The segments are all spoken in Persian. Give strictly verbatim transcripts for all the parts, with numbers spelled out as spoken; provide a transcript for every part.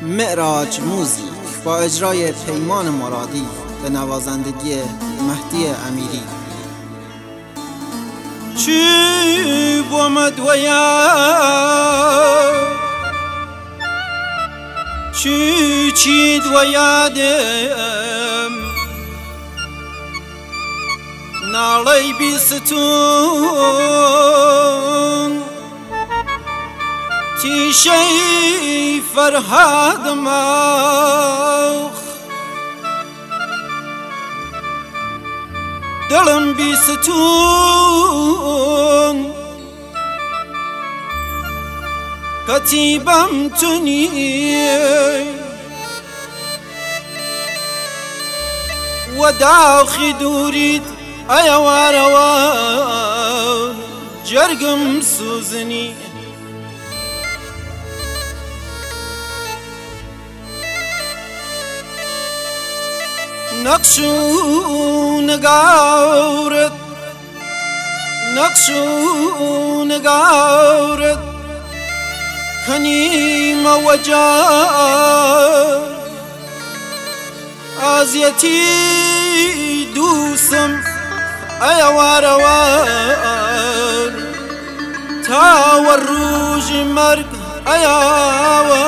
معراج موزیک با اجرای پیمان مرادی به نوازندگی مهدی امیری. چی بومد ویا چی چید و یادم ناڵەی بیستون تیشەی فەرهادمەخ دڵم بیستون کەتیبەم تونی و داخی دوورید ئەیە وارەوە جەرگم سوزنی نەقش و نگاورت نەقش و نگاورت کەنیمە وەجار ئازیەتی دووسم ئەیە وارەوار تاوە ڕوژی مەرگ ئەیاوە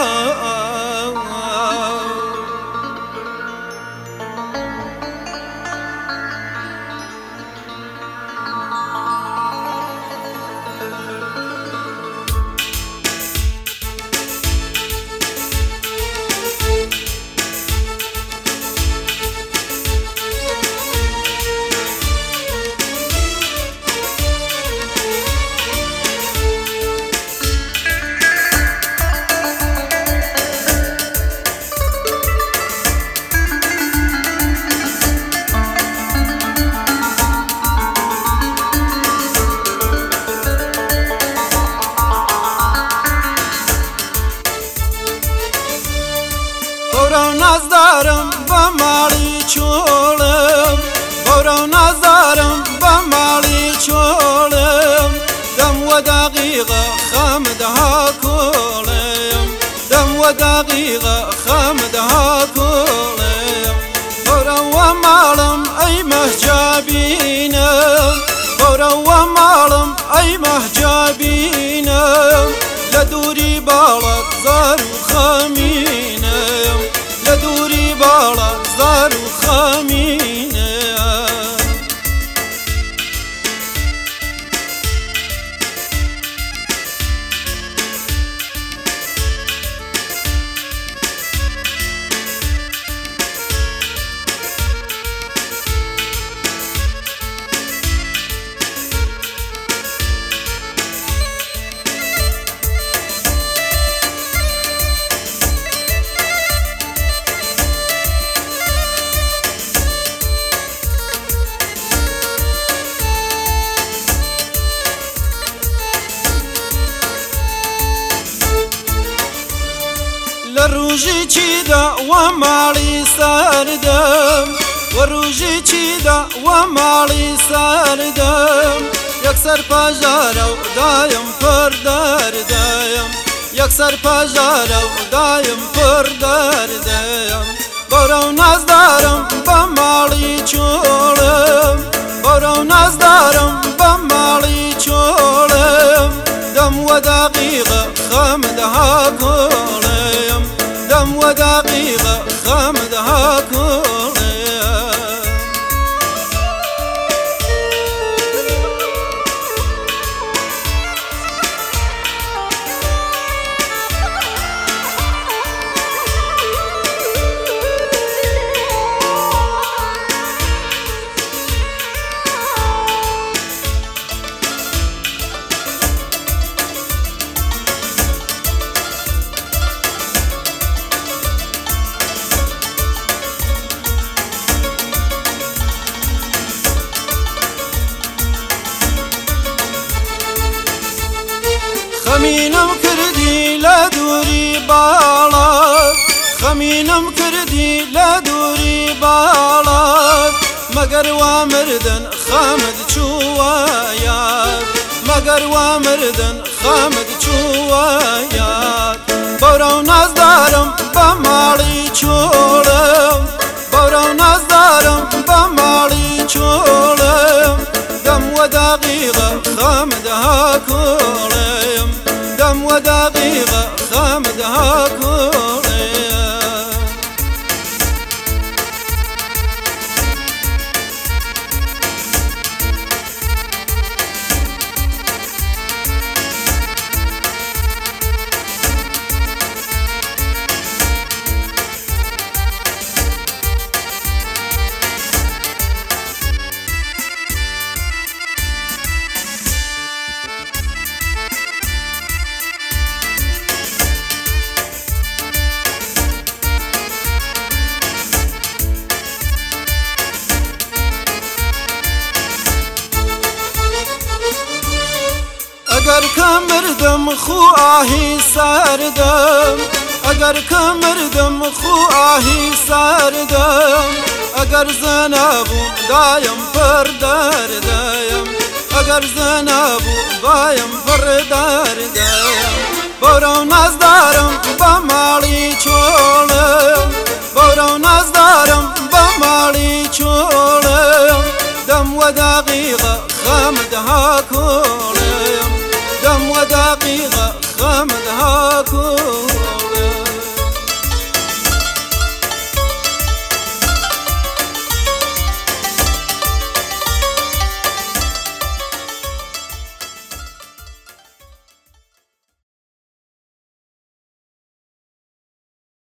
بەورە نازدارم بە ماڵی چۆڵم بەورە نازدارم بە ماڵی چۆڵم دەم وە داقیقە خەمدەها کۆڵم دەم وە داقیقە خەمدەها کۆڵم بەورە وە ماڵم ئەی مەهجابینم بەورە وە ماڵم ئەی مەهجابینم لە دووری باڵت زار و خەمینم لە دووری باڵت زار و خەمینە لە ڕوژی چیدا وە ماڵی ساردەم وە ڕوژی چیدا وە ماڵی ساردەم یەکسەر پاژارە و دایم پڕ دەردەم یەکسەر پاژارە و دایم پڕ دەردەم بەورە و نازدارم بە ماڵی چۆڵم بەورە و نازدارم بە ماڵی چۆڵم دەم وە داقیقە خەمدەها کۆڵم دەم وە داقیقە خەمدەها کۆڵم خەمینم کردی لە دووری باڵات خەمینم کردی لە دووری باڵات مەگەر وا مردن خەمت چووە یاد مەگەر وا مردن خەمت چووە یاد بەورە و نازدارم بە چولم دم و دقیقه خمدها کولم دم و دقیقه خمدها کولم اگر کمردم خواهی سردم اگر کمردم خواهی سردم اگر زنبو دایم پر دردم اگر زنبو بایم پر دردم برو نزدارم با مالی چولم برو نزدارم با مالی چولم دم و دقیقه خمدها کولم دم و دقیقه خمدها کولم